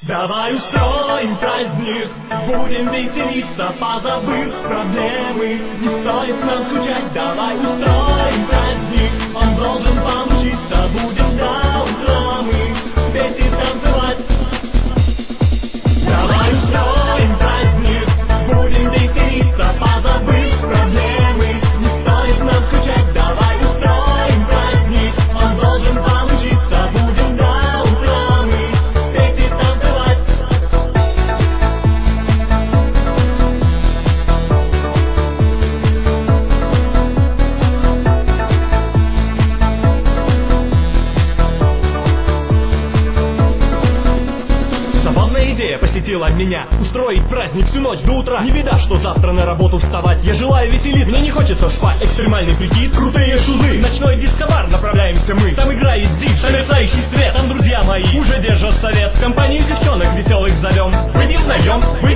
Давай устроим праздник, будем веселиться, позабыв проблемы. Не стоит нам скучать, давай устроим праздник, он должен получиться. Будем до утра мы петь и танцевать. Давай устроим праздник, будем веселиться, позабыв проблемы. Не стоит нам скучать, давай устроим праздник, он должен получиться. Будем до утра мы петь и танцевать. Забавная идея посетила меня: устроить праздник всю ночь до утра. Не беда, что завтра на работу вставать. Я желаю веселиться, мне не хочется спать. Экстремальный прикид, крутые шузы, ночной дискобар, направляемся мы. Там играет диджей, мерцающий свет. Там друзья мои уже держат совет. В компании девчонок веселых зовем. Выпьем, найдем,